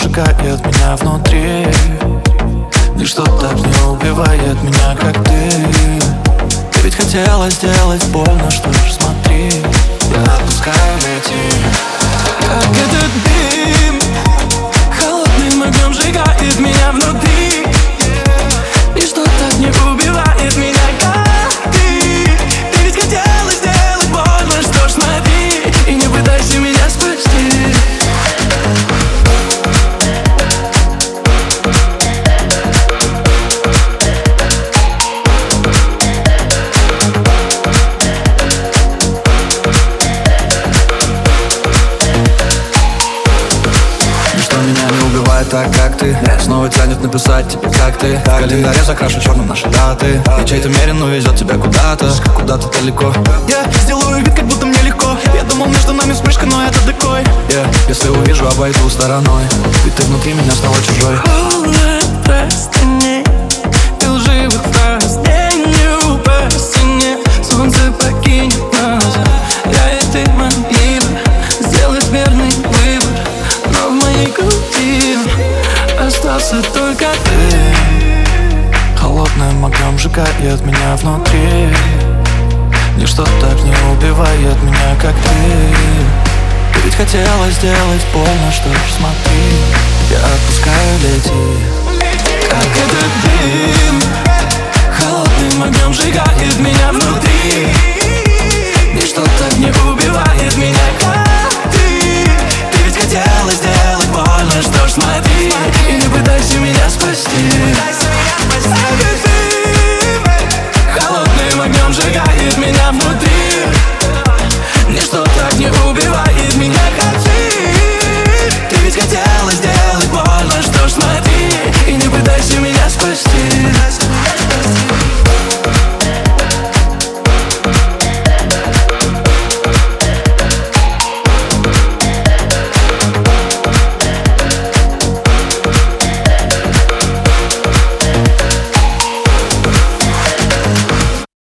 сжигает меня внутри. Ничто так не убивает меня, как ты. Ты ведь хотела сделать больно, что ж, смотри, я отпускаю лети. Как этот дым холодным огнем сжигает меня внутри. Ничто так не убивает меня, как ты. Ты ведь хотела сделать больно, что ж, смотри, и не пытайся меня спасти. Меня не убивает так, как ты. Снова тянет написать тебе, как ты. В календаре закрашен черным наши даты. И чей-то мерин увезет тебя куда-то, куда-то далеко. Я сделаю вид, как будто мне легко. Я думал, между нами вспышка, но это декой. Если увижу, обойду стороной. Ведь ты внутри меня снова чужой. Холод простыней и лживых фраз. День не упасть, и не солнце покинет нас. Я и ты могли бы сделать верный выбор, но в моей груди остался только ты. Холодным огнем сжигает меня внутри. Ничто так не убивает меня, как ты. Ты ведь хотела сделать больно, что ж, смотри, я отпускаю лети. Как этот дым холодным огнем сжигает меня внутри. Ничто так не убивает меня.